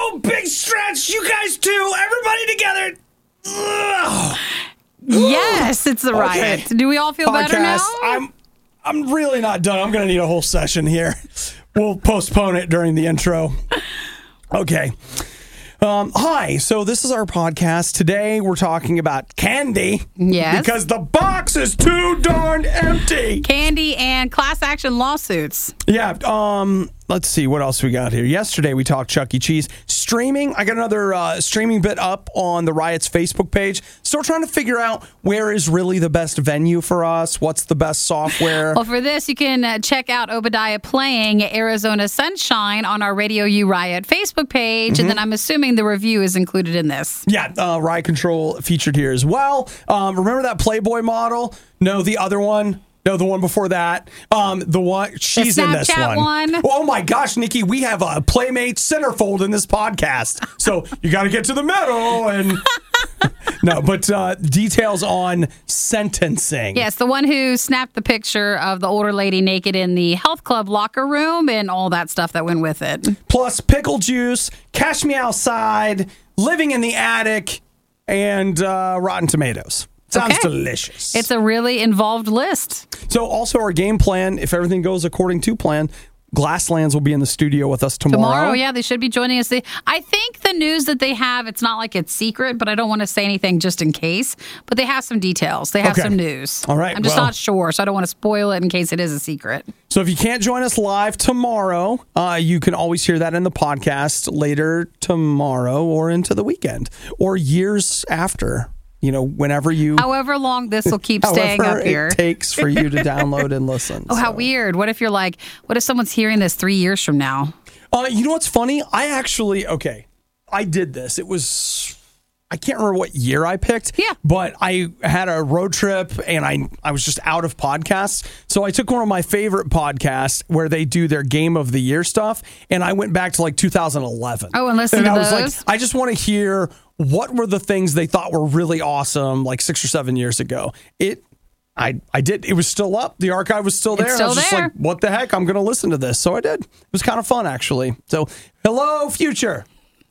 Oh, big stretch. You guys too. Everybody together. Ugh. Yes, it's the riot. Do we all feel better now? I'm really not done. I'm going to need a whole session here. We'll postpone it during the intro. Okay. Hi. So this is our podcast. Today we're talking about candy. Yes. Because the box is too darn empty. Candy and class action lawsuits. Yeah. Let's see what else we got here. Yesterday we talked Chuck E. Cheese. Streaming. I got another streaming bit up on the Riot's Facebook page. Still trying to figure out where is really the best venue for us. What's the best software? Well, for this, you can check out Obadiah playing Arizona Sunshine on our Radio U Riot Facebook page. And then I'm assuming the review is included in this. Yeah. Riot Control featured here as well. Remember that Playboy model? No, the other one. No, the one before that. The one she's the in this one. Oh my gosh, Nikki, we have a Playmate centerfold in this podcast. So you got to get to the middle and no, but details on sentencing. Yes, the one who snapped the picture of the older lady naked in the health club locker room and all that stuff that went with it. Plus pickle juice, Cash Me Outside, Living in the Attic, and Rotten Tomatoes. Sounds delicious. It's a really involved list. So also our game plan, if everything goes according to plan, Glasslands will be in the studio with us tomorrow. Yeah, they should be joining us. I think the news that they have, it's not like it's secret, but I don't want to say anything just in case. But they have some details. They have some news. All right. I'm just not sure, so I don't want to spoil it in case it is a secret. So if you can't join us live tomorrow, you can always hear that in the podcast later tomorrow or into the weekend or years after. You know, whenever you... However long this will keep staying up here. It takes for you to download and listen. How weird. What if you're like, what if someone's hearing this 3 years from now? You know what's funny? I did this. It was... I can't remember what year I picked. Yeah. But I had a road trip and I was just out of podcasts. So I took one of my favorite podcasts where they do their Game of the Year stuff. And I went back to like 2011. Oh, and listen to those? I was like, I just want to hear what were the things they thought were really awesome like 6 or 7 years ago. I did. It was still up. The archive was still there. It's still I was just like, what the heck? I'm going to listen to this. So I did. It was kind of fun, actually. So, hello, future.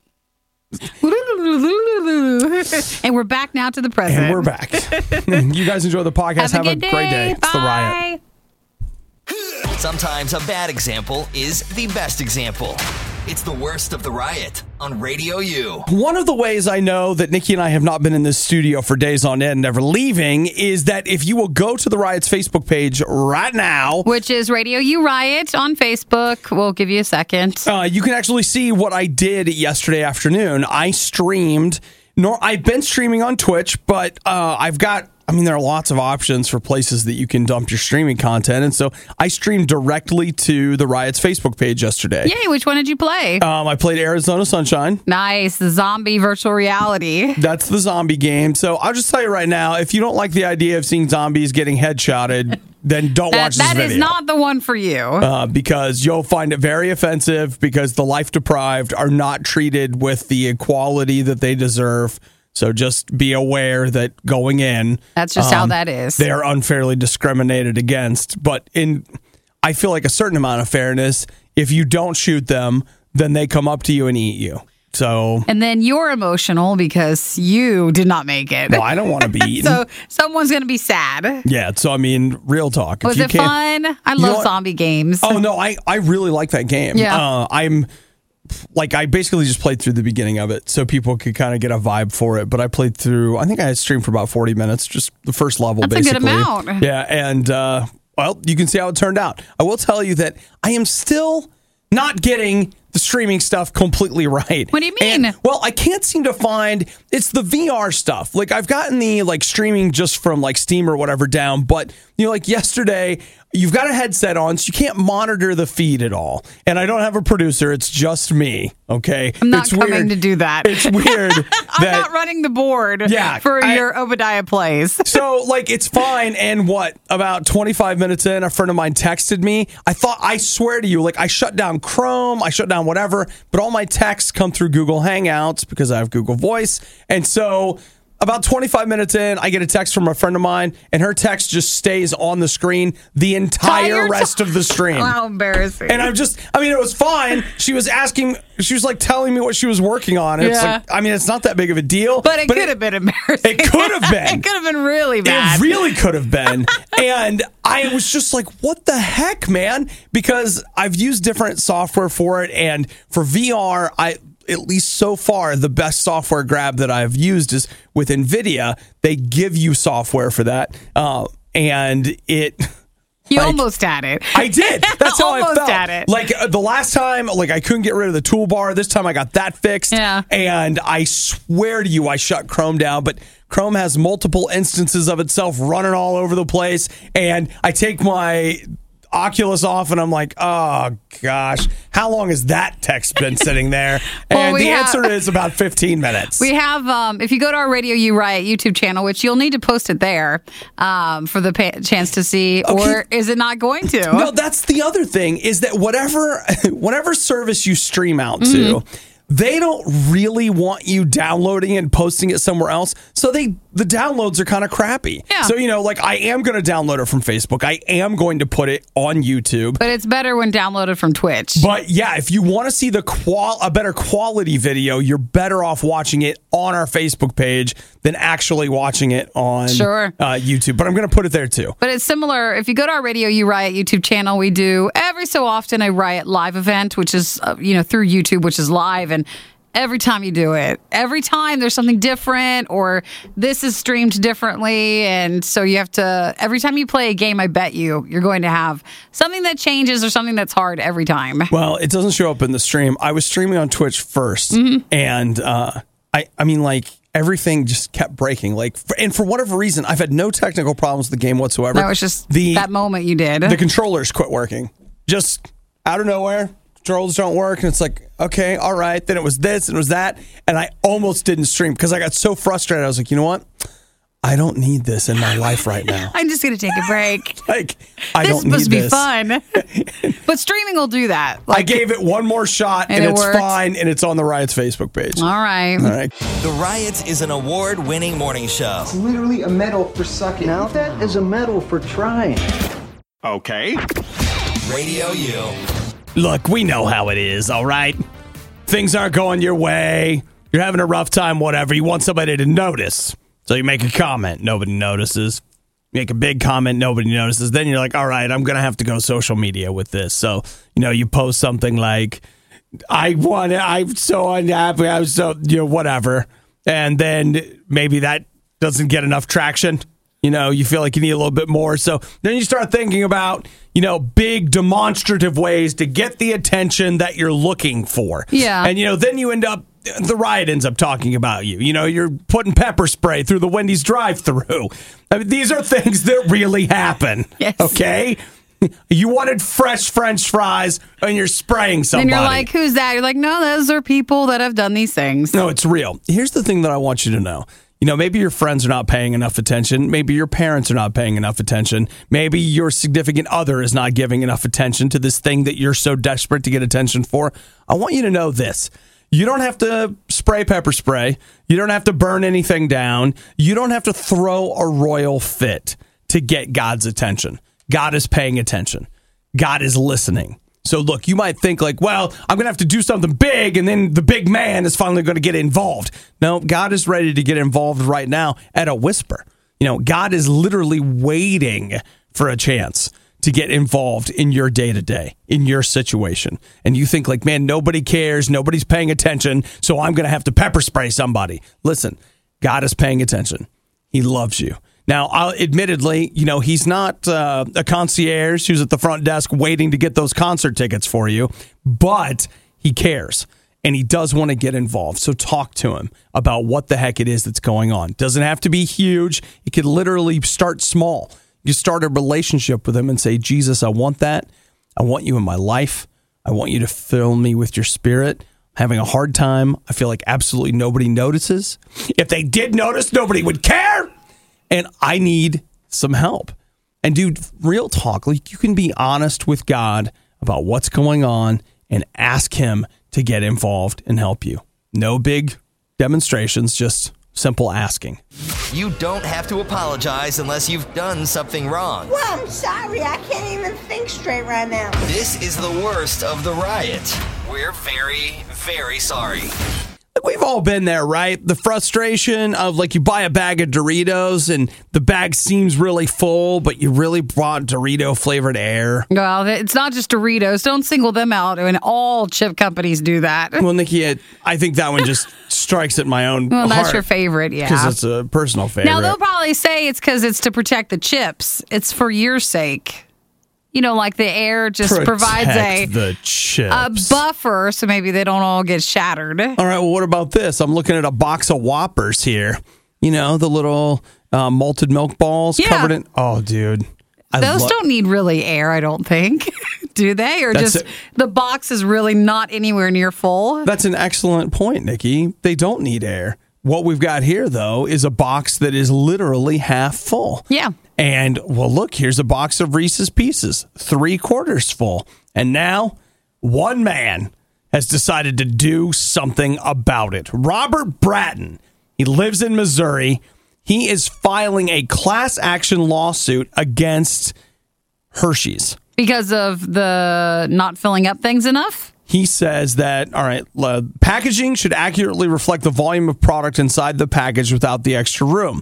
And we're back now to the present. And we're back. You guys enjoy the podcast. Have a great day. It's the Riot. Sometimes a bad example is the best example. It's the worst of the Riot on Radio U. One of the ways I know that Nikki and I have not been in this studio for days on end, never leaving, is that if you will go to the Riot's Facebook page right now, which is Radio U Riot on Facebook, we'll give you a second. You can actually see what I did yesterday afternoon. I streamed. I've been streaming on Twitch, but there are lots of options for places that you can dump your streaming content. And so I streamed directly to the Riot's Facebook page yesterday. Yay, which one did you play? I played Arizona Sunshine. Nice. The zombie virtual reality. That's the zombie game. So I'll just tell you right now, if you don't like the idea of seeing zombies getting headshotted, then don't watch this video. That is not the one for you. Because you'll find it very offensive because the life deprived are not treated with the equality that they deserve. So just be aware that going in, that's just how that is. They are unfairly discriminated against. But I feel like a certain amount of fairness, if you don't shoot them, then they come up to you and eat you. So, and then you're emotional because you did not make it. Well, I don't want to be eaten. So someone's going to be sad. Yeah. So, I mean, real talk. Was it fun? I love zombie games. Oh, no, I really like that game. Yeah. I basically just played through the beginning of it so people could kind of get a vibe for it. But I played through, I think I had streamed for about 40 minutes, just the first level, basically. That's a good amount. Yeah. And, you can see how it turned out. I will tell you that I am still not getting the streaming stuff completely right. What do you mean? I can't seem to find, it's the VR stuff. Like, I've gotten the streaming just from Steam or whatever down, but yesterday, you've got a headset on, so you can't monitor the feed at all. And I don't have a producer, it's just me, okay? I'm not coming to do that. It's weird. I'm not running the board for your Obadiah plays. So, it's fine. And about 25 minutes in, a friend of mine texted me. I swear to you, I shut down Chrome, I shut down whatever, but all my texts come through Google Hangouts because I have Google Voice. And so about 25 minutes in, I get a text from a friend of mine, and her text just stays on the screen the entire rest of the stream. How embarrassing. And it was fine. She was like telling me what she was working on. And It's like, it's not that big of a deal. But it could have been embarrassing. It could have been. It could have been really bad. It really could have been. And I was just like, what the heck, man? Because I've used different software for it. And for VR, at least so far, the best software grab that I've used is with NVIDIA. They give you software for that. And it... You almost had it. I did. That's how I felt. Almost had it. Like the last time, I couldn't get rid of the toolbar. This time I got that fixed. Yeah. And I swear to you, I shut Chrome down. But Chrome has multiple instances of itself running all over the place. And I take my Oculus off and I'm like, oh gosh, how long has that text been sitting there? And the answer is about 15 minutes. We have, if you go to our Radio U Riot YouTube channel, which you'll need to post it there for the chance to see, or is it not going to? No, that's the other thing, is that whatever service you stream out to, they don't really want you downloading it and posting it somewhere else. So the downloads are kind of crappy. Yeah. So, I am going to download it from Facebook. I am going to put it on YouTube. But it's better when downloaded from Twitch. But yeah, if you want to see a better quality video, you're better off watching it on our Facebook page than actually watching it on YouTube. But I'm going to put it there too. But it's similar. If you go to our Radio U Riot YouTube channel, we do every so often a Riot live event, which is, through YouTube, which is live. And every time you do it, every time there's something different or this is streamed differently. And so you have to, every time you play a game, I bet you're going to have something that changes or something that's hard every time. Well, it doesn't show up in the stream. I was streaming on Twitch first. And everything just kept breaking. And for whatever reason, I've had no technical problems with the game whatsoever. That was just that moment you did. The controllers quit working. Just out of nowhere. Controls don't work, and it's like, okay, all right. Then it was this, and it was that, and I almost didn't stream because I got so frustrated. I was like, you know what? I don't need this in my life right now. I'm just going to take a break. I don't need this. This is supposed to be fun. But streaming will do that. I gave it one more shot, and it's fine, and it's on the Riot's Facebook page. All right. The Riot is an award-winning morning show. It's literally a medal for sucking. Now that is a medal for trying. Okay. Radio U. Look, we know how it is, all right? Things aren't going your way. You're having a rough time, whatever. You want somebody to notice. So you make a comment. Nobody notices. You make a big comment. Nobody notices. Then you're like, all right, I'm going to have to go social media with this. So, you post something like, I'm so unhappy. I'm so, whatever. And then maybe that doesn't get enough traction. You feel like you need a little bit more. So then you start thinking about, big demonstrative ways to get the attention that you're looking for. Yeah. And, then you end up, the Riot ends up talking about you. You're putting pepper spray through the Wendy's drive-thru. These are things that really happen. Yes. Okay? You wanted fresh French fries and you're spraying somebody. And you're like, who's that? You're like, no, those are people that have done these things. No, it's real. Here's the thing that I want you to know. Maybe your friends are not paying enough attention. Maybe your parents are not paying enough attention. Maybe your significant other is not giving enough attention to this thing that you're so desperate to get attention for. I want you to know this. You don't have to spray pepper spray. You don't have to burn anything down. You don't have to throw a royal fit to get God's attention. God is paying attention. God is listening. So look, you might think I'm going to have to do something big and then the big man is finally going to get involved. No, God is ready to get involved right now at a whisper. God is literally waiting for a chance to get involved in your day-to-day, in your situation. And you think man, nobody cares, nobody's paying attention, so I'm going to have to pepper spray somebody. Listen, God is paying attention. He loves you. Now, admittedly, he's not a concierge who's at the front desk waiting to get those concert tickets for you, but he cares, and he does want to get involved. So talk to him about what the heck it is that's going on. Doesn't have to be huge. It could literally start small. You start a relationship with him and say, Jesus, I want that. I want you in my life. I want you to fill me with your spirit. I'm having a hard time. I feel like absolutely nobody notices. If they did notice, nobody would care. And I need some help. And dude, real talk, you can be honest with God about what's going on and ask him to get involved and help you. No big demonstrations, just simple asking. You don't have to apologize unless you've done something wrong. Well, I'm sorry. I can't even think straight right now. This is the worst of the riot. We're very, very sorry. We've all been there, right? The frustration of like you buy a bag of Doritos and the bag seems really full, but you really bought Dorito flavored air. Well, it's not just Doritos. Don't single them out. I mean, all chip companies do that. Well, Nikki, I think that one just strikes at my own Well, heart. that's your favorite, yeah. Because it's a personal favorite. Now, they'll probably say it's because it's to protect the chips. It's for your sake. You know, like the air just provides the chips. a buffer, so maybe they don't all get shattered. All right, well, what about this? I'm looking at a box of Whoppers here. You know, the little malted milk balls covered in... Oh, dude. Those don't need really air, I don't think. Do they? Or the box is really not anywhere near full? That's an excellent point, Nikki. They don't need air. What we've got here, though, is a box that is literally half full. Yeah. And, well, look, here's a box of Reese's Pieces, 3/4 full. And now, one man has decided to do something about it. Robert Bratton, he lives in Missouri. He is filing a class action lawsuit against Hershey's. Because of the not filling up things enough? He says that, all right, packaging should accurately reflect the volume of product inside the package without the extra room.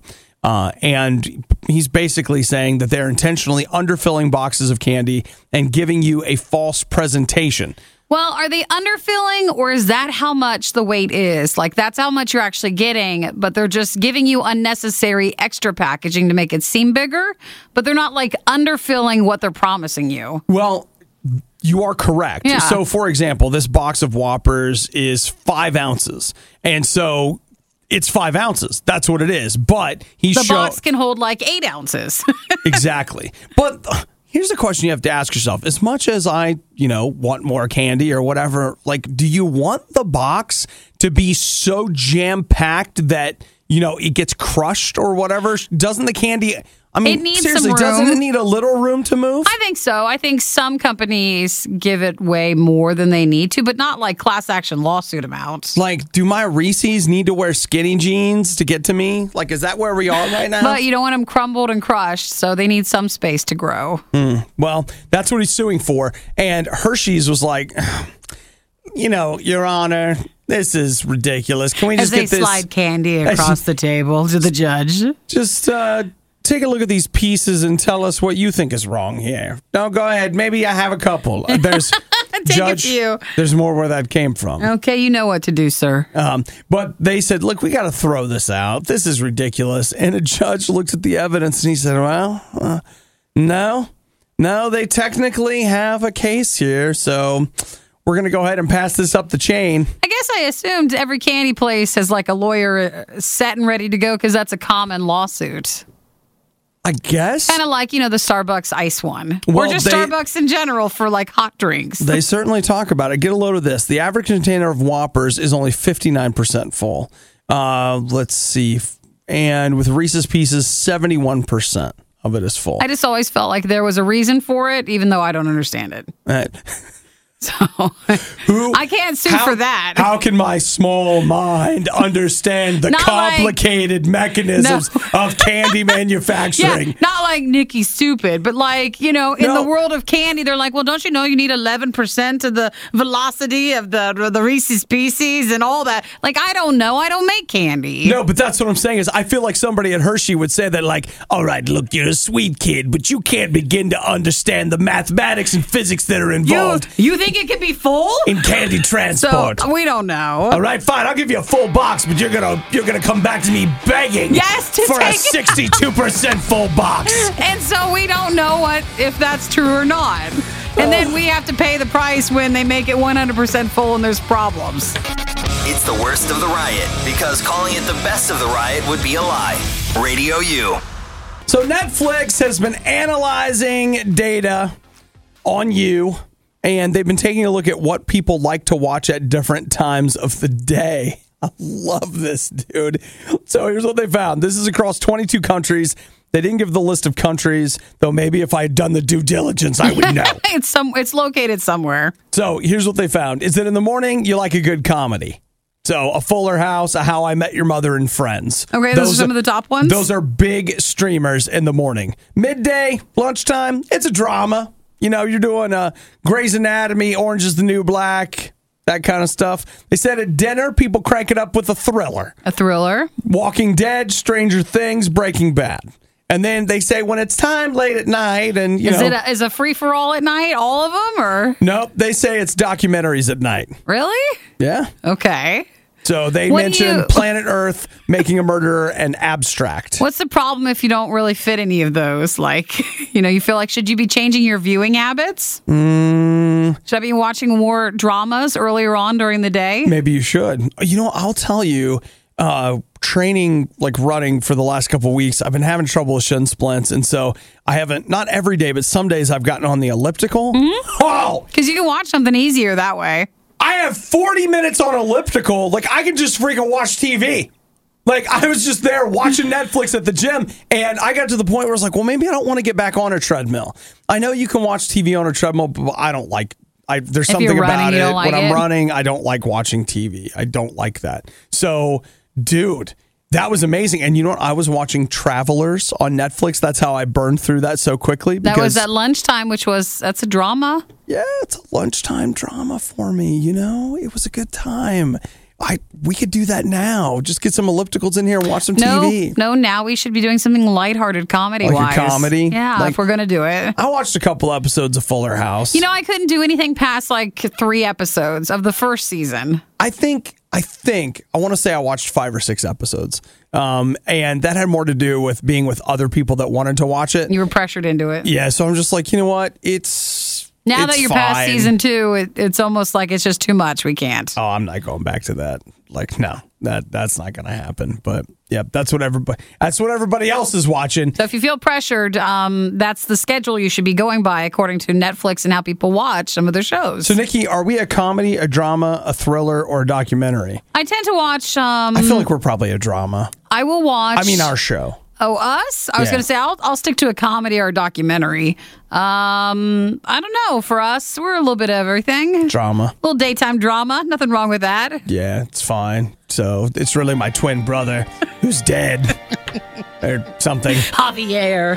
And he's basically saying that they're intentionally underfilling boxes of candy and giving you a false presentation. Well, are they underfilling, or is that how much the weight is? Like, that's how much you're actually getting, but they're just giving you unnecessary extra packaging to make it seem bigger, but they're not, like, underfilling what they're promising you. Well, you are correct. Yeah. So, for example, this box of Whoppers is 5 ounces. And so it's 5 ounces. That's what it is. But the box can hold like 8 ounces. Exactly. But here's the question you have to ask yourself. As much as I, want more candy or whatever, like, do you want the box to be so jam-packed that, it gets crushed or whatever? Doesn't the candy... I mean, it needs seriously, some room. Doesn't it need a little room to move? I think so. I think some companies give it way more than they need to, but not like class action lawsuit amounts. Like, do my Reese's need to wear skinny jeans to get to me? Like, is that where we are right now? But you don't want them crumbled and crushed, so they need some space to grow. Well, that's what he's suing for. And Hershey's was like, Your Honor, this is ridiculous. Can we just get this? As they slide candy across the table to the judge. Just take a look at these pieces and tell us what you think is wrong here. No, go ahead. Maybe I have a couple. There's Judge, a few. There's more where that came from. Okay, you know what to do, sir. But they said, look, we got to throw this out. This is ridiculous. And a judge looked at the evidence and he said, well, no, they technically have a case here. So we're going to go ahead and pass this up the chain. I guess I assumed every candy place has like a lawyer set and ready to go because that's a common lawsuit. I guess. Kind of like, the Starbucks ice one. Well, or just Starbucks in general for like hot drinks. They certainly talk about it. Get a load of this. The average container of Whoppers is only 59% full. Let's see. And with Reese's Pieces, 71% of it is full. I just always felt like there was a reason for it, even though I don't understand it. So I can't sue for that. How can my small mind understand the complicated mechanisms of candy manufacturing? Yeah, not like Nikki's stupid, but like, in the world of candy, they're like, well, don't you know you need 11% of the velocity of the Reese's Pieces and all that? Like, I don't know. I don't make candy. No, but that's what I'm saying is I feel like somebody at Hershey would say that like, all right, look, you're a sweet kid, but you can't begin to understand the mathematics and physics that are involved. You think it could be full in candy transport? So we don't know. All right, fine. I'll give you a full box, but you're gonna come back to me begging for a 62% full box. And so we don't know if that's true or not. And then we have to pay the price when they make it 100% full and there's problems. It's the worst of the riot because calling it the best of the riot would be a lie. Radio U. So Netflix has been analyzing data on you. And they've been taking a look at what people like to watch at different times of the day. I love this, dude. So here's what they found. This is across 22 countries. They didn't give the list of countries, though maybe if I had done the due diligence, I would know. It's located somewhere. So here's what they found. Is that in the morning, you like a good comedy. So a Fuller House, a How I Met Your Mother, and Friends. Okay, those are some of the top ones? Those are big streamers in the morning. Midday, lunchtime, it's a drama. You know, you're doing Grey's Anatomy, Orange is the New Black, that kind of stuff. They said at dinner, people crank it up with a thriller. A thriller? Walking Dead, Stranger Things, Breaking Bad. And then they say when it's time late at night and, you know. Is a free-for-all at night, all of them, or? Nope, they say it's documentaries at night. Really? Yeah. Okay. So they mentioned Planet Earth, Making a Murderer, and Abstract. What's the problem if you don't really fit any of those? Like, you know, you feel like, should you be changing your viewing habits? Should I be watching more dramas earlier on during the day? Maybe you should. You know, I'll tell you, training, like running for the last couple of weeks, I've been having trouble with shin splints. And so I haven't, not every day, but some days I've gotten on the elliptical. Mm-hmm. Wow. Because you can watch something easier that way. I have 40 minutes on elliptical. Like, I can just freaking watch TV. Like, I was just there watching Netflix at the gym, and I got to the point where I was like, well, maybe I don't want to get back on a treadmill. I know you can watch TV on a treadmill, but I don't like there's something about it. When I'm running, I don't like watching TV. I don't like that. So, dude, that was amazing. And you know what? I was watching Travelers on Netflix. That's how I burned through that so quickly. That was at lunchtime, that's a drama. Yeah, it's a lunchtime drama for me, you know? It was a good time. We could do that now. Just get some ellipticals in here and watch some TV. No, now we should be doing something lighthearted comedy-wise. Like a comedy? Yeah, if we're going to do it. I watched a couple episodes of Fuller House. You know, I couldn't do anything past like 3 episodes of the first season. I want to say I watched 5 or 6 episodes. And that had more to do with being with other people that wanted to watch it. You were pressured into it. Yeah, so I'm just like, you know what? Now that you're past season 2, it's almost like it's just too much. We can't. Oh, I'm not going back to that. Like, no, that's not going to happen. But yeah, that's what everybody else is watching. So if you feel pressured, that's the schedule you should be going by according to Netflix and how people watch some of their shows. So Nikki, are we a comedy, a drama, a thriller, or a documentary? I tend to watch. I feel like we're probably a drama. I will watch. I mean, our show. Oh, us? I was going to say I'll stick to a comedy or a documentary. I don't know. For us, we're a little bit of everything. Drama. A little daytime drama. Nothing wrong with that. Yeah, it's fine. So it's really my twin brother who's dead or something. Javier.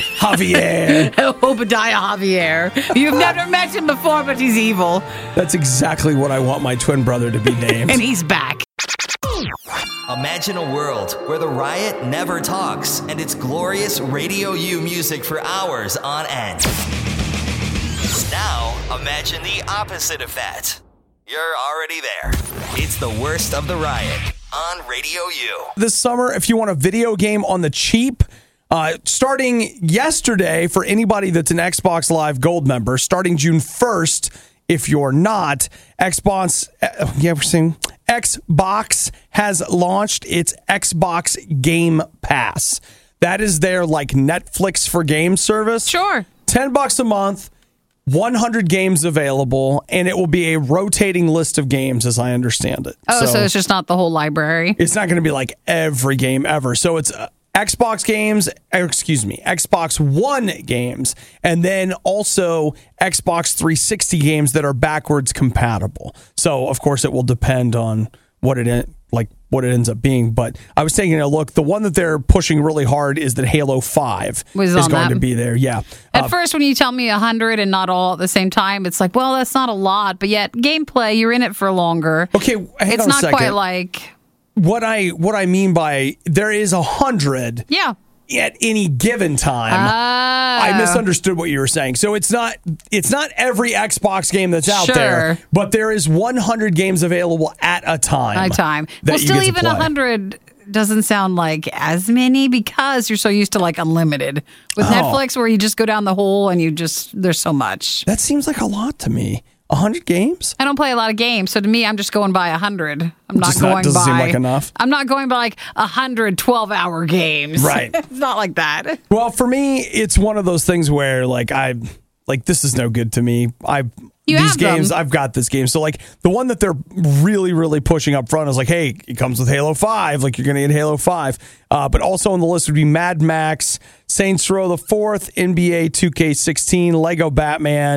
Javier. Obadiah Javier. You've never met him before, but he's evil. That's exactly what I want my twin brother to be named. And he's back. Imagine a world where the Riot never talks and it's glorious Radio U music for hours on end. Now, imagine the opposite of that. You're already there. It's the worst of the Riot on Radio U. This summer, if you want a video game on the cheap, starting yesterday for anybody that's an Xbox Live Gold member, starting June 1st, if you're not, Xbox has launched its Xbox Game Pass. That is their like Netflix for games service. Sure. $10 a month, 100 games available, and it will be a rotating list of games as I understand it. Oh, so it's just not the whole library? It's not going to be like every game ever. So it's Xbox One games, and then also Xbox 360 games that are backwards compatible. So, of course, it will depend on what it ends up being. But I was taking a look. The one that they're pushing really hard is that Halo 5 is going to be there. Yeah. At first, when you tell me 100 and not all at the same time, it's like, well, that's not a lot. But yet, gameplay, you're in it for longer. Okay, it's not quite like... What I mean by there is 100 at any given time. I misunderstood what you were saying. So it's not every Xbox game that's out there, but there is 100 games available at a time. Well, still even 100 doesn't sound like as many because you're so used to like unlimited. With Netflix where you just go down the hole and there's so much. That seems like a lot to me. 100 games? I don't play a lot of games, so to me, I'm just going by 100. Doesn't seem like enough. I'm not going by like 100 12-hour games. Right. It's not like that. Well, for me, it's one of those things where like this is no good to me. These games, I've got this game. So like the one that they're really, really pushing up front is like, hey, it comes with Halo 5. Like you're going to get Halo 5. But also on the list would be Mad Max, Saints Row the 4th, NBA 2K16, Lego Batman,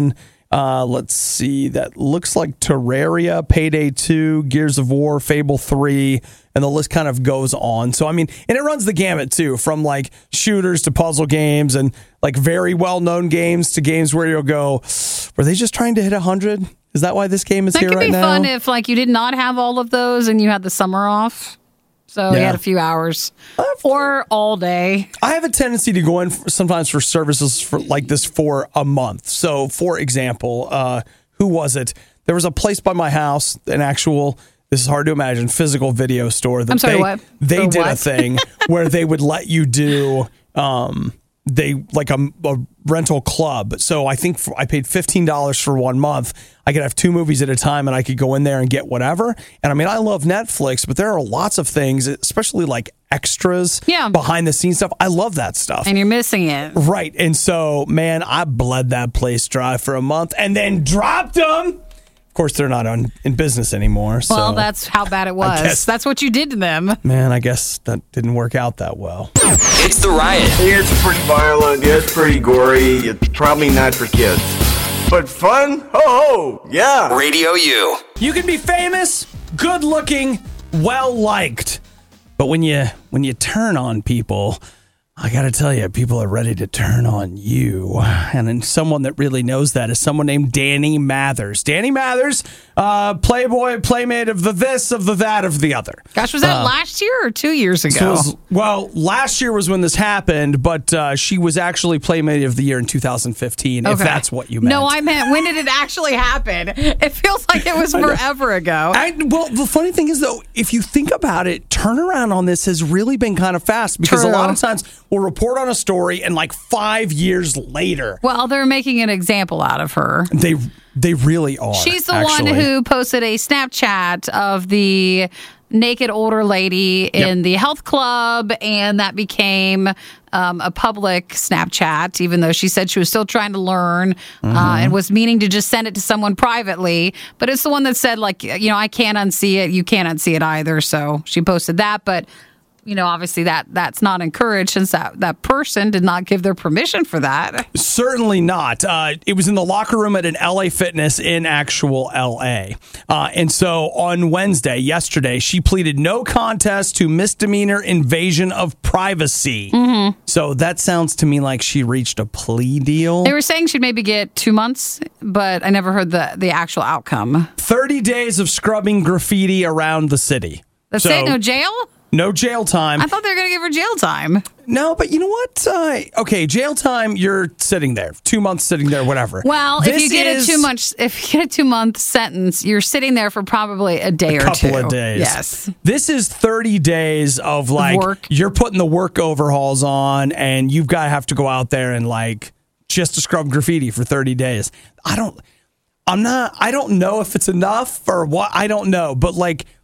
Let's see. That looks like Terraria, Payday 2, Gears of War, Fable 3, and the list kind of goes on. So, I mean, and it runs the gamut, too, from like shooters to puzzle games and like very well-known games to games where you'll go, were they just trying to hit 100? Is that why this game is here right now? That could be fun if like you did not have all of those and you had the summer off. So you had a few hours or all day. I have a tendency to go in sometimes for services for like this for a month. So, for example, who was it? There was a place by my house, an actual, this is hard to imagine, physical video store. That they did a thing where they would let you do a rental club. So I think I paid $15 for 1 month. I could have 2 movies at a time and I could go in there and get whatever. And I mean, I love Netflix, but there are lots of things, especially like extras, behind the scenes stuff. I love that stuff. And you're missing it. Right. And so, man, I bled that place dry for a month and then dropped them. Of course, they're not in business anymore. So well, that's how bad it was. That's what you did to them. Man, I guess that didn't work out that well. It's The Riot. Yeah, it's pretty violent. Yeah, it's pretty gory. It's probably not for kids. But fun? Ho, yeah. Radio U. You can be famous, good looking, well liked. But when you turn on people, I got to tell you, people are ready to turn on you. And then someone that really knows that is someone named Danny Mathers. Danny Mathers, Playboy, playmate of the this, of the that, of the other. Gosh, was that last year or 2 years ago? Last year was when this happened, but she was actually Playmate of the Year in 2015, if that's what you meant. No, I meant, when did it actually happen? It feels like it was forever ago. Well, the funny thing is, though, if you think about it, turnaround on this has really been kind of fast because a lot of times we'll report on a story and like 5 years later. Well, they're making an example out of her. They really are. She's the one who posted a Snapchat of the naked older lady in the health club, and that became a public Snapchat, even though she said she was still trying to learn and was meaning to just send it to someone privately. But it's the one that said, like, I can't unsee it. You can't unsee it either. So she posted that. But obviously that's not encouraged since that person did not give their permission for that. Certainly not. It was in the locker room at an LA Fitness in actual LA. And so on yesterday, she pleaded no contest to misdemeanor invasion of privacy. Mm-hmm. So that sounds to me like she reached a plea deal. They were saying she'd maybe get 2 months, but I never heard the actual outcome. 30 days of scrubbing graffiti around the city. That's it? No jail? No jail time. I thought they were going to give her jail time. No, but you know what? Okay, jail time, you're sitting there. 2 months sitting there, whatever. Well, if you get a 2 month sentence, you're sitting there for probably a day or two. A couple of days. Yes. This is 30 days of work. You're putting the work overhauls on, and you've got to have to go out there and just to scrub graffiti for 30 days. I don't know if it's enough or what. I don't know, but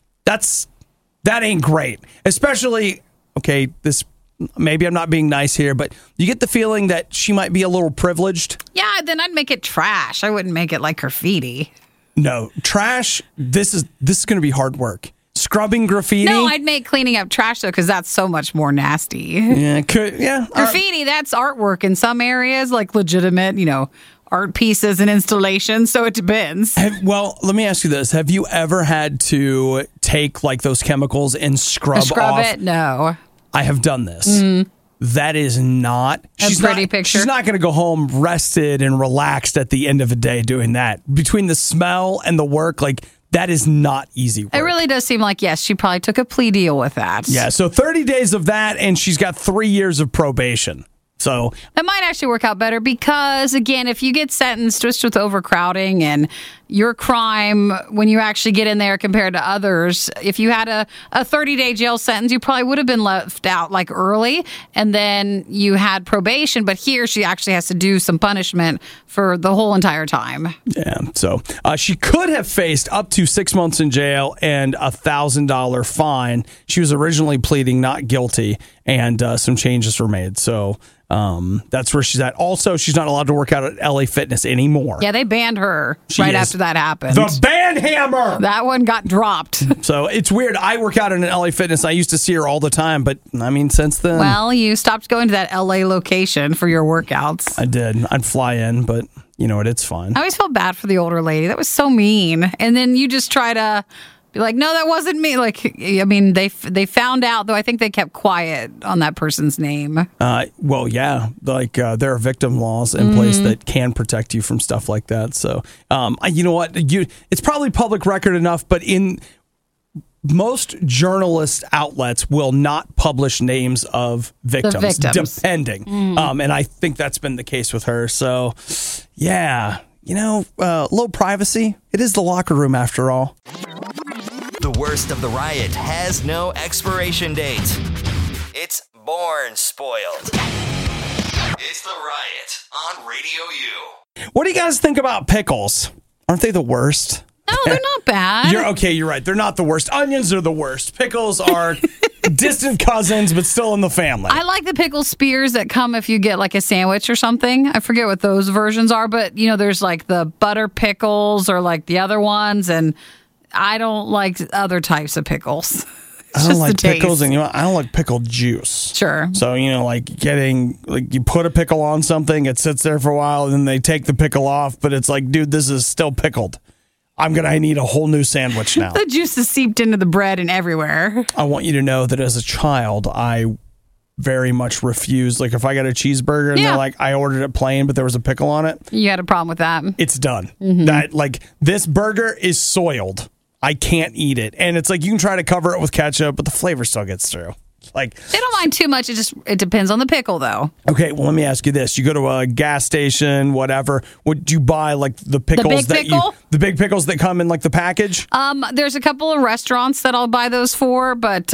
that ain't great. Especially, okay, maybe I'm not being nice here, but you get the feeling that she might be a little privileged. Yeah, then I'd make it trash. I wouldn't make it like graffiti. No, trash, this is going to be hard work. Scrubbing graffiti? No, I'd make cleaning up trash, though, because that's so much more nasty. Yeah, Graffiti, that's artwork in some areas, like legitimate, art pieces and installations, so it depends. Well, let me ask you this. Have you ever had to take those chemicals and scrub off? It? No. I have done this. Mm. That is not a pretty picture. She's not going to go home rested and relaxed at the end of the day doing that. Between the smell and the work, that is not easy work. It really does seem like, yes, she probably took a plea deal with that. Yeah, so 30 days of that, and she's got 3 years of probation. So that might actually work out better because, again, if you get sentenced just with overcrowding and your crime when you actually get in there compared to others, if you had a 30-day jail sentence, you probably would have been left out early, and then you had probation. But here she actually has to do some punishment for the whole entire time. Yeah, so she could have faced up to 6 months in jail and $1,000 fine. She was originally pleading not guilty, and some changes were made. So that's where she's at. Also, she's not allowed to work out at LA Fitness anymore. Yeah, they banned her after that happened. The ban hammer! That one got dropped. So it's weird. I work out in an LA Fitness. I used to see her all the time, but since then. Well, you stopped going to that LA location for your workouts. I did. I'd fly in, but you know what? It's fine. I always felt bad for the older lady. That was so mean. And then you just try to be like, no, that wasn't me. Like, I mean, they found out, though I think they kept quiet on that person's name. Well, yeah, like there are victim laws in place that can protect you from stuff like that. So, you know what? It's probably public record enough, but in most journalist outlets will not publish names of victims. Depending. And I think that's been the case with her. So, yeah, you know, low privacy. It is the locker room after all. The worst of the riot has no expiration date. It's born spoiled. It's the Riot on Radio U. What do you guys think about pickles? Aren't they the worst? No, they're not bad. You're right. They're not the worst. Onions are the worst. Pickles are distant cousins, but still in the family. I like the pickle spears that come if you get like a sandwich or something. I forget what those versions are, but you know, there's like the butter pickles or like the other ones, and I don't like other types of pickles. I don't like pickles, and I don't like pickled juice. Sure. So, like you put a pickle on something, it sits there for a while, and then they take the pickle off, but it's like, dude, this is still pickled. I need a whole new sandwich now. The juice is seeped into the bread and everywhere. I want you to know that as a child, I very much refused. Like if I got a cheeseburger and they're like, I ordered it plain, but there was a pickle on it. You had a problem with that. It's done. That this burger is soiled. I can't eat it. And it's like, you can try to cover it with ketchup, but the flavor still gets through. Like, they don't mind too much. It depends on the pickle, though. Okay, well, let me ask you this: you go to a gas station, whatever. Would you buy like the pickles the big pickles that come in like the package? There's a couple of restaurants that I'll buy those for, but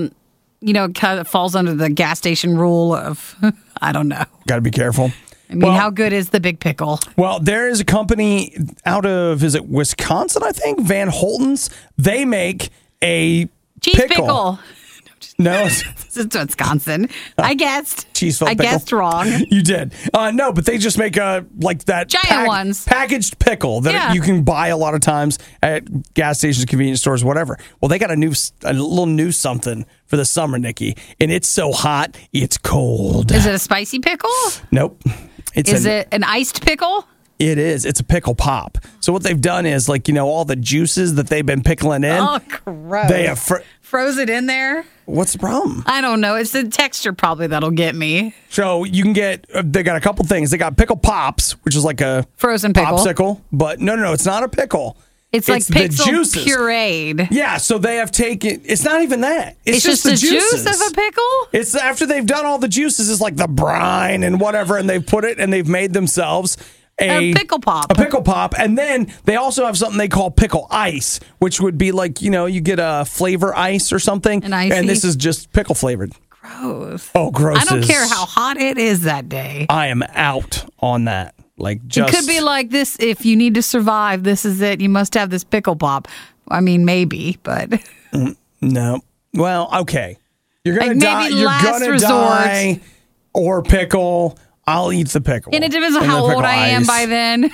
it kind of falls under the gas station rule of I don't know. Got to be careful. I mean, how good is the big pickle? Well, there is a company out of Wisconsin, I think, Van Holten's. They make a cheese pickle. No, it's Wisconsin. I guessed. I guessed wrong. You did. No, but they just make that giant ones, packaged pickle that you can buy a lot of times at gas stations, convenience stores, whatever. Well, they got a little new something for the summer, Nikki, and it's so hot, it's cold. Is it a spicy pickle? Nope. Is it an iced pickle? It is. It's a pickle pop. So what they've done is all the juices that they've been pickling in. Oh, gross. They have froze it in there. What's the problem? I don't know. It's the texture probably that'll get me. So you can get, they got a couple things. They got pickle pops, which is like a frozen pickle. Popsicle. But no, it's not a pickle. It's like pixel pureed. Yeah, so they have taken, it's not even that. It's just the juice of a pickle? It's after they've done all the juices, it's like the brine and whatever, and they've put it and they've made themselves a pickle pop. A pickle pop. And then they also have something they call pickle ice, which would be like, you get a flavor ice or something. And this is just pickle flavored. Gross. Oh, gross. I don't care how hot it is that day. I am out on that. It could be like this: if you need to survive, this is it. You must have this pickle pop. I mean, maybe, but no. Well, okay. You're gonna die. Maybe You're gonna die, or pickle. I'll eat the pickle. And it depends on how old I am by then.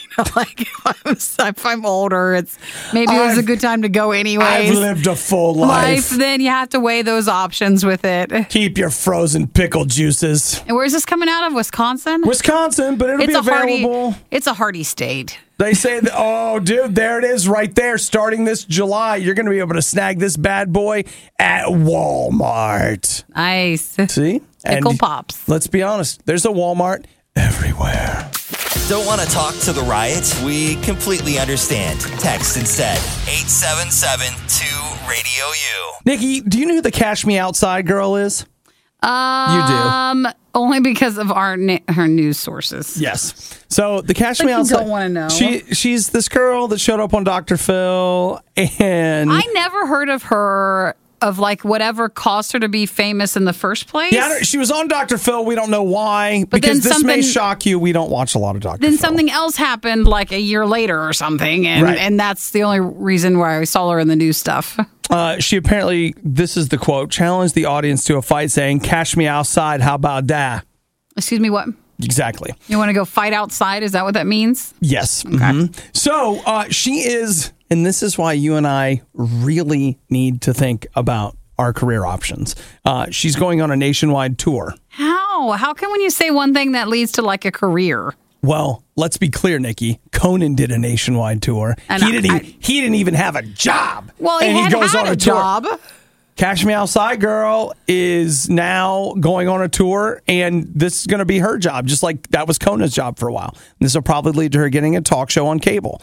If I'm older, it was a good time to go anyways. I've lived a full life. Then you have to weigh those options with it. Keep your frozen pickle juices. And where's this coming out of? Wisconsin? Wisconsin, but it'll be available. It's a hardy state. They say that, oh, dude, there it is right there. Starting this July, you're going to be able to snag this bad boy at Walmart. Nice. See? Pickle pops. Let's be honest. There's a Walmart everywhere. Don't want to talk to the Riot? We completely understand. Text instead. 877-2-RADIO-U. Nikki, do you know who the Cash Me Outside girl is? You do. Only because of her news sources. Yes. So the Cash Me Outside. You don't want to know. She's this girl that showed up on Dr. Phil, and I never heard of her. Of whatever caused her to be famous in the first place? Yeah, she was on Dr. Phil. We don't know why. But because this may shock you. We don't watch a lot of Dr. Phil. Then something else happened a year later or something. And that's the only reason why I saw her in the news stuff. She apparently, this is the quote, challenged the audience to a fight saying, "Cash me outside, how about that?" Excuse me, what? Exactly. You want to go fight outside? Is that what that means? Yes. Okay. Mm-hmm. So she is, and this is why you and I really need to think about our career options. She's going on a nationwide tour. How? How can when you say one thing that leads to a career? Well, let's be clear, Nikki. Conan did a nationwide tour. And He didn't even have a job. Well, and he goes had on a tour. job. Cash Me Outside Girl is now going on a tour, and this is going to be her job, just like that was Conan's job for a while. This will probably lead to her getting a talk show on cable.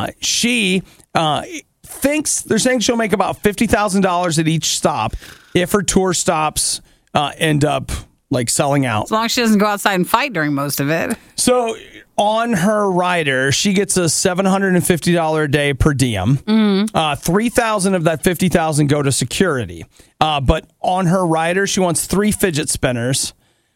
She thinks they're saying she'll make about $50,000 at each stop if her tour stops end up like selling out. As long as she doesn't go outside and fight during most of it. So on her rider, she gets a $750 a day per diem. $3,000 of that $50,000 go to security. But on her rider, she wants 3 fidget spinners,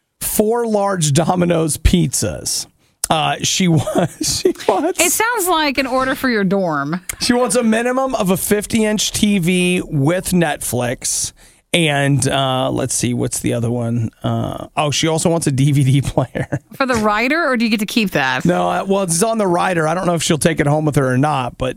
4 large Domino's pizzas. She wants. It sounds like an order for your dorm. She wants a minimum of a 50-inch TV with Netflix. And let's see, what's the other one? She also wants a DVD player. For the rider, or do you get to keep that? No, well, it's on the rider. I don't know if she'll take it home with her or not. But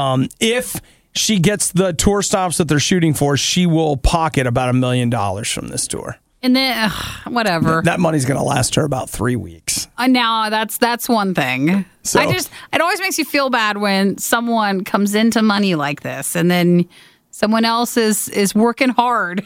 if she gets the tour stops that they're shooting for, she will pocket about $1 million from this tour. And then, whatever. That money's going to last her about 3 weeks. Now that's one thing. So, it always makes you feel bad when someone comes into money like this, and then someone else is working hard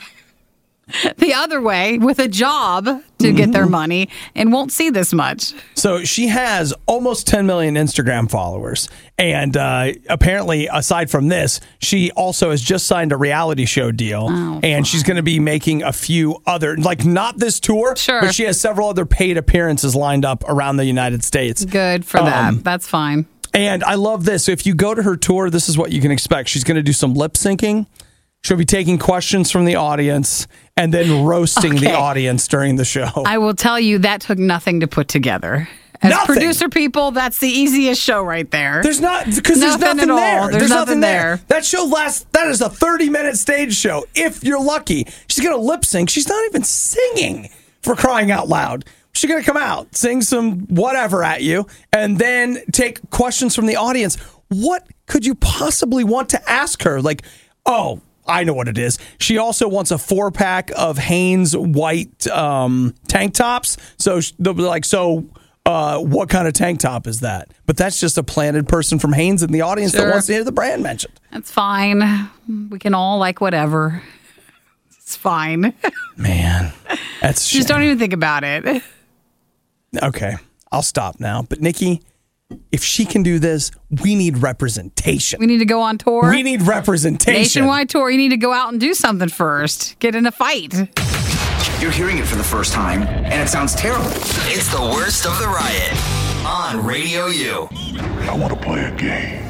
the other way with a job to get their money and won't see this much. So she has almost 10 million Instagram followers. And apparently, aside from this, she also has just signed a reality show deal. And she's going to be making a few other, like not this tour, sure, but she has several other paid appearances lined up around the United States. Good for that. That's fine. And I love this. So if you go to her tour, this is what you can expect. She's going to do some lip syncing. She'll be taking questions from the audience and then roasting the audience during the show. I will tell you, that took nothing to put together. As producer people, that's the easiest show right there. There's nothing there. There's nothing there. That show that is a 30-minute stage show. If you're lucky, she's going to lip sync. She's not even singing, for crying out loud. She's going to come out, sing some whatever at you, and then take questions from the audience. What could you possibly want to ask her? Like, I know what it is. She also wants a 4-pack of Hanes white tank tops. So they'll be like, what kind of tank top is that? But that's just a planted person from Hanes in the audience that wants to hear the brand mentioned. That's fine. We can all like whatever. It's fine. Man, that's just don't even think about it. Okay, I'll stop now. But Nikki, if she can do this, we need representation. We need to go on tour. We need representation. Nationwide tour. You need to go out and do something first. Get in a fight. You're hearing it for the first time, and it sounds terrible. It's the worst of the riot on Radio U. I want to play a game.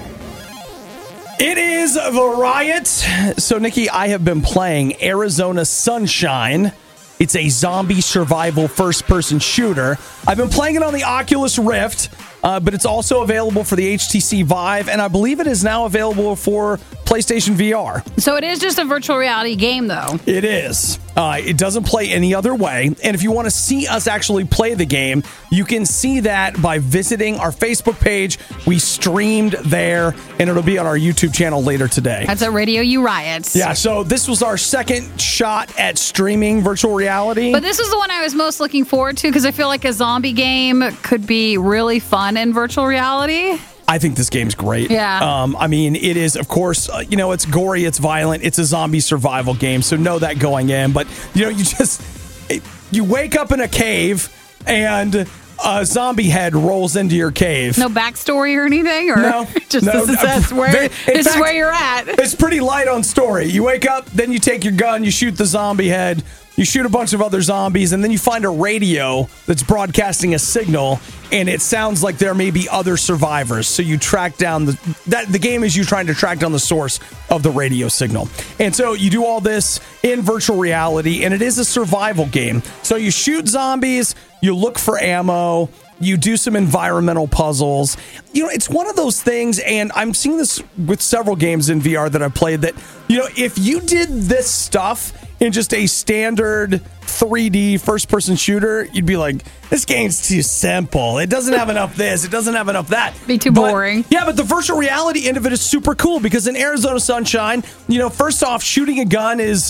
It is the riot. So, Nikki, I have been playing Arizona Sunshine. It's a zombie survival first-person shooter. I've been playing it on the Oculus Rift, but it's also available for the HTC Vive, and I believe it is now available for PlayStation VR. So it is just a virtual reality game, though. It is. It doesn't play any other way. And if you want to see us actually play the game, you can see that by visiting our Facebook page. We streamed there, and it'll be on our YouTube channel later today. That's at Radio U Riot. Yeah, so this was our second shot at streaming virtual reality. But this is the one I was most looking forward to because I feel like a zombie game could be really fun in virtual reality. I think this game's great. Yeah. I mean, it is, of course, it's gory, it's violent, it's a zombie survival game, so know that going in. But, you wake up in a cave and a zombie head rolls into your cave. No backstory or anything? Or no. Just no. this is where you're at. It's pretty light on story. You wake up, then you take your gun, you shoot the zombie head, you shoot a bunch of other zombies, and then you find a radio that's broadcasting a signal, and it sounds like there may be other survivors. So you track down the game is you trying to track down the source of the radio signal. And so you do all this in virtual reality, and it is a survival game. So you shoot zombies, you look for ammo, you do some environmental puzzles. It's one of those things, and I'm seeing this with several games in VR that I've played, that, if you did this stuff in just a standard 3D first-person shooter, you'd be like, this game's too simple. It doesn't have enough this. It doesn't have enough that. Be too boring. Yeah, but the virtual reality end of it is super cool because in Arizona Sunshine, first off, shooting a gun is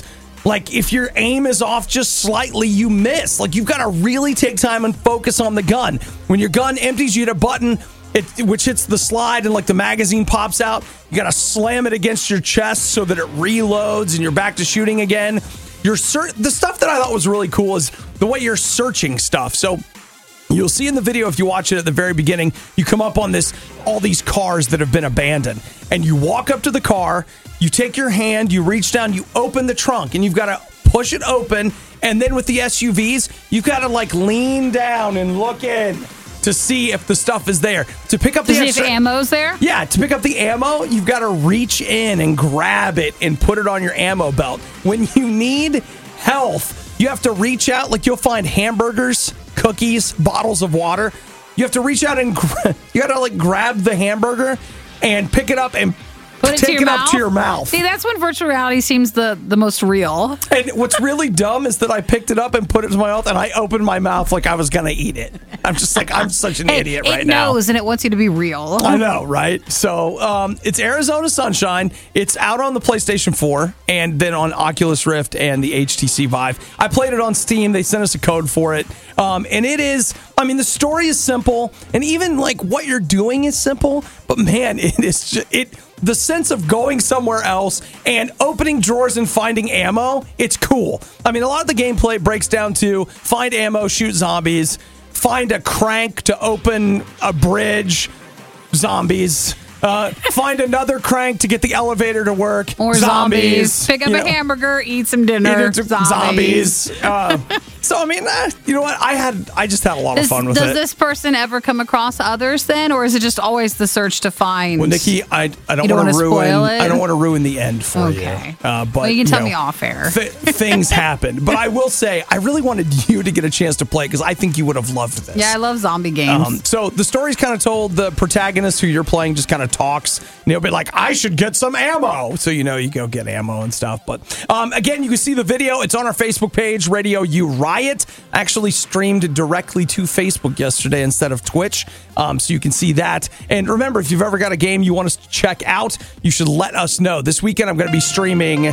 Like, if your aim is off just slightly, you miss. Like, you've got to really take time and focus on the gun. When your gun empties, you hit a button which hits the slide and like the magazine pops out. You got to slam it against your chest so that it reloads and you're back to shooting again. The stuff that I thought was really cool is the way you're searching stuff. So you'll see in the video, if you watch it at the very beginning, you come up on all these cars that have been abandoned, and you walk up to the car, you take your hand, you reach down, you open the trunk, and you've got to push it open. And then with the SUVs, you've got to like lean down and look in to see if the stuff is there. To pick up if ammo's there? Yeah, to pick up the ammo, you've got to reach in and grab it and put it on your ammo belt. When you need health, you have to reach out. Like, you'll find hamburgers, cookies, bottles of water. You have to reach out and you got to like grab the hamburger and pick it up and take it up to your mouth. See, that's when virtual reality seems the most real. And what's really dumb is that I picked it up and put it in my mouth, and I opened my mouth like I was going to eat it. I'm just like, I'm such an idiot right now. It knows, and it wants you to be real. I know, right? So it's Arizona Sunshine. It's out on the PlayStation 4 and then on Oculus Rift and the HTC Vive. I played it on Steam. They sent us a code for it. And it is, I mean, the story is simple, and even like what you're doing is simple, but man, it is just, the sense of going somewhere else and opening drawers and finding ammo, it's cool. I mean, a lot of the gameplay breaks down to find ammo, shoot zombies, find a crank to open a bridge, zombies. Find another crank to get the elevator to work. Or zombies. Pick up a hamburger, eat some dinner. Zombies. So, I mean, you know what? I just had a lot of fun with it. Does this person ever come across others then, or is it just always the search to find? Well, Nikki, I don't want to ruin. I don't want to ruin the end for you. But well, you can tell me off air. Things happen, but I will say I really wanted you to get a chance to play because I think you would have loved this. Yeah, I love zombie games. So the story's kind of told. The protagonist who you're playing just kind of talks, and he'll be like, "I should get some ammo," so you go get ammo and stuff. But again, you can see the video. It's on our Facebook page, Radio U Riot. Actually streamed directly to Facebook yesterday instead of Twitch, so you can see that. And remember, if you've ever got a game you want us to check out, you should let us know. This weekend, I'm going to be streaming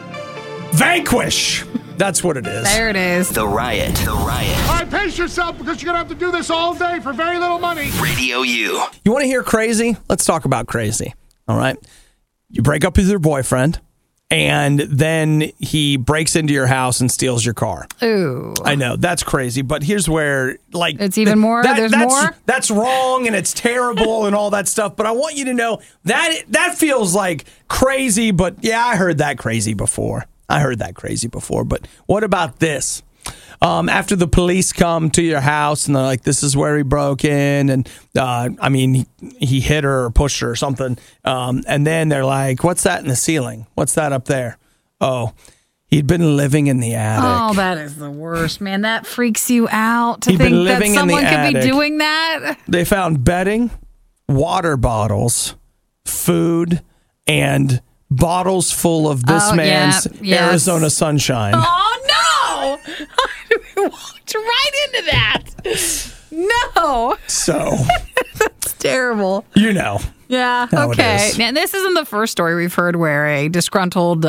Vanquish. That's what it is. There it is. The Riot. All right, pace yourself because you're going to have to do this all day for very little money. Radio U. You want to hear crazy? Let's talk about crazy. All right. You break up with your boyfriend, and then he breaks into your house and steals your car. Ooh. I know, that's crazy, but here's where, like... It's even more? There's more? That's wrong, and it's terrible and all that stuff, but I want you to know that feels like crazy, but yeah, I heard that crazy before. But what about this? After the police come to your house and they're like, this is where he broke in, and he hit her or pushed her or something, and then they're like, what's that in the ceiling? What's that up there? Oh, he'd been living in the attic. Oh, that is the worst, man. That freaks you out to think that someone could be doing that. They found bedding, water bottles, food, and bottles full of this man's Arizona Sunshine. Oh, no! We walked right into that. No. So. That's terrible. Yeah, okay. Now, this isn't the first story we've heard where a disgruntled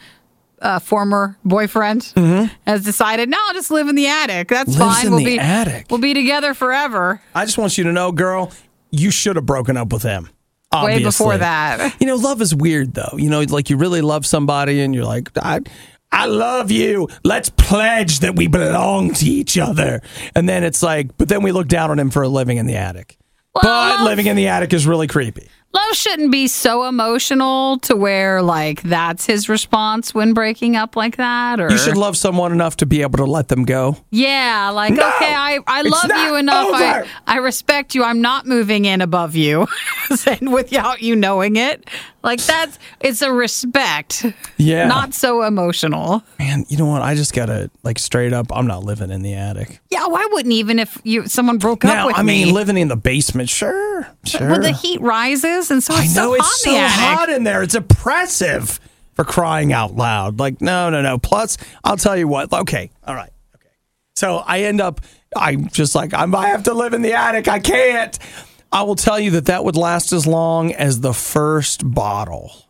former boyfriend has decided, no, I'll just live in the attic. That's fine. We'll be together forever. I just want you to know, girl, you should have broken up with him. Obviously. Way before that. Love is weird, though. Like you really love somebody and you're like, I love you. Let's pledge that we belong to each other. And then it's like, but then we look down on him for living in the attic. But living in the attic is really creepy. Love shouldn't be so emotional to where, like, that's his response when breaking up like that. Or you should love someone enough to be able to let them go. Yeah, like, no, okay, I love you enough. I respect you. I'm not moving in above you without you knowing it. Like, it's a respect. Yeah. Not so emotional. Man, you know what? I just got to, like, straight up, I'm not living in the attic. Yeah, why wouldn't even if someone broke up with me? I mean, living in the basement, sure. Well, the heat rises, and so it's it's so hot in there. It's oppressive, for crying out loud. Like, no. Plus, I'll tell you what. Okay, all right. Okay. So I'm just like, I have to live in the attic. I can't. I will tell you that would last as long as the first bottle.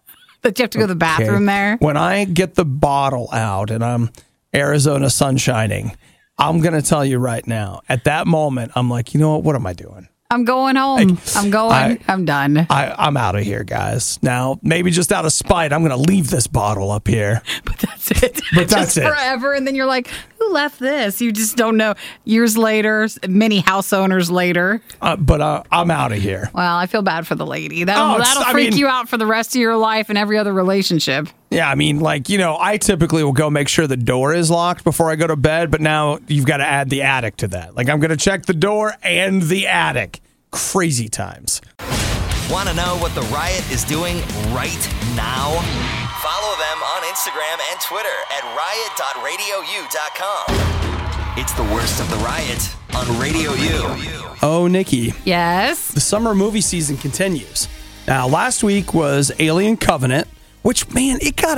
That you have to go to the bathroom there? When I get the bottle out and I'm Arizona sunshining, I'm going to tell you right now, at that moment, I'm like, you know what am I doing? I'm going home. I'm done. I'm out of here, guys. Now, maybe just out of spite, I'm going to leave this bottle up here. But that's it. But that's it. Forever. And then you're like, who left this? You just don't know. Years later, many house owners later. But I'm out of here. Well, I feel bad for the lady. That'll freak you out for the rest of your life and every other relationship. Yeah, I mean, I typically will go make sure the door is locked before I go to bed, but now you've got to add the attic to that. I'm going to check the door and the attic. Crazy times. Want to know what the Riot is doing right now? Follow them on Instagram and Twitter at riot.radiou.com. It's the worst of the Riot on Radio U. Oh, Nikki. Yes? The summer movie season continues. Now, last week was Alien Covenant, which, man, it got a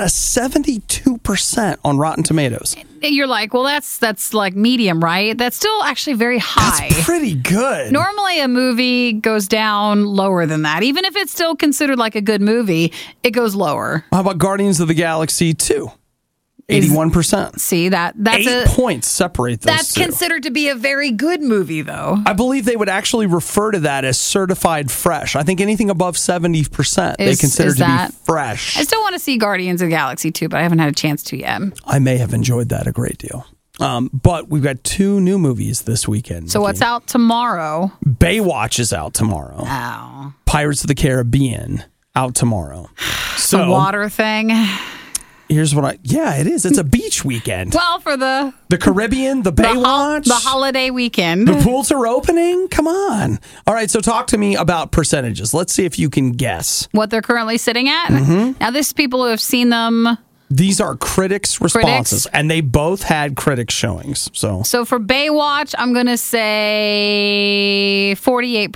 72% on Rotten Tomatoes. You're like, well, that's like medium, right? That's still actually very high. That's pretty good. Normally, a movie goes down lower than that. Even if it's still considered like a good movie, it goes lower. How about Guardians of the Galaxy 2? 81%. See, that's 8 points separate those That's two. considered to be a very good movie, though. I believe they would actually refer to that as certified fresh. I think anything above 70% they consider to be fresh. I still want to see Guardians of the Galaxy 2, but I haven't had a chance to yet. I may have enjoyed that a great deal. But we've got 2 new movies this weekend. So what's out tomorrow? Baywatch is out tomorrow. Oh. Pirates of the Caribbean out tomorrow. So the water thing. Here's what it is. It's a beach weekend. Well, for the Caribbean, the Baywatch. The holiday weekend. The pools are opening? Come on. All right, so talk to me about percentages. Let's see if you can guess. What they're currently sitting at? Mm-hmm. Now, this is people who have seen them. These are critics' responses, and they both had critics showings. So for Baywatch, I'm going to say 48%.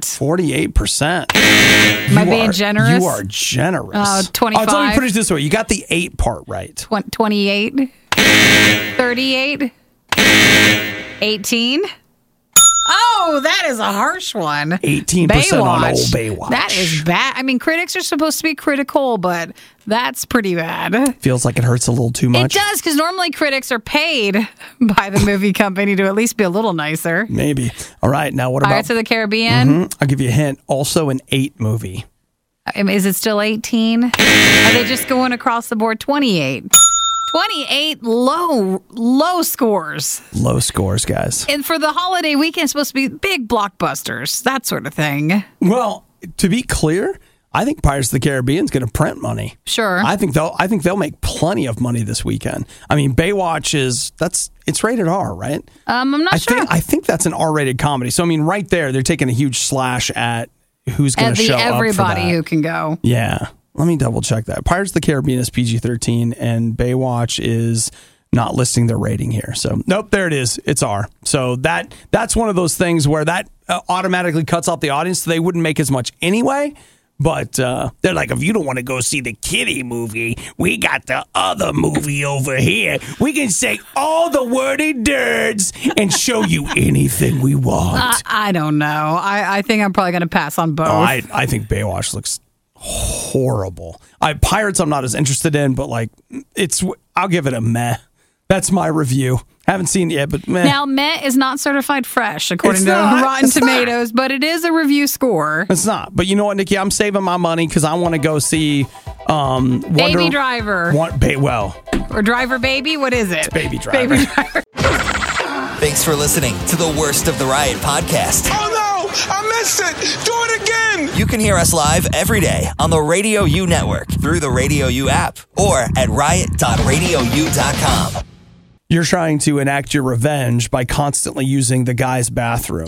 48%. Am I being generous? You are generous. 25. Let me put it this way. You got the 8 part right. 28. 38. 18. Oh, that is a harsh one. 18% on old Baywatch. That is bad. I mean, critics are supposed to be critical, but that's pretty bad. Feels like it hurts a little too much. It does, because normally critics are paid by the movie company to at least be a little nicer. Maybe. All right, now what about Pirates of the Caribbean? Mm-hmm. I'll give you a hint. Also an 8 movie. Is it still 18? Are they just going across the board? 28. 28 low scores. Low scores, guys. And for the holiday weekend, it's supposed to be big blockbusters, that sort of thing. Well, to be clear, I think Pirates of the Caribbean is going to print money. Sure. I think they'll make plenty of money this weekend. I mean, Baywatch it's rated R, right? I'm not sure. I think that's an R-rated comedy. So I mean, right there, they're taking a huge slash at who's going to show up for everybody that. who can go. Yeah. Let me double check that. Pirates of the Caribbean is PG-13 and Baywatch is not listing their rating here. So, nope, there it is. It's R. So that's one of those things where that automatically cuts out the audience, so they wouldn't make as much anyway. But they're like, if you don't want to go see the kiddie movie, we got the other movie over here. We can say all the wordy dirds and show you anything we want. I don't know. I think I'm probably going to pass on both. Oh, I think Baywatch looks horrible. Pirates I'm not as interested in, but I'll give it a meh. That's my review. Haven't seen it yet, but meh. Now, meh is not certified fresh according to Rotten Tomatoes, but it is a review score. It's not. But you know what, Nikki? I'm saving my money because I want to go see Baby Driver. Or Driver Baby? What is it? It's Baby Driver. Baby Driver. Thanks for listening to the Worst of the Riot podcast. Oh no! I missed it! Do it again! You can hear us live every day on the Radio U network through the Radio U app or at riot.radiou.com. You're trying to enact your revenge by constantly using the guy's bathroom.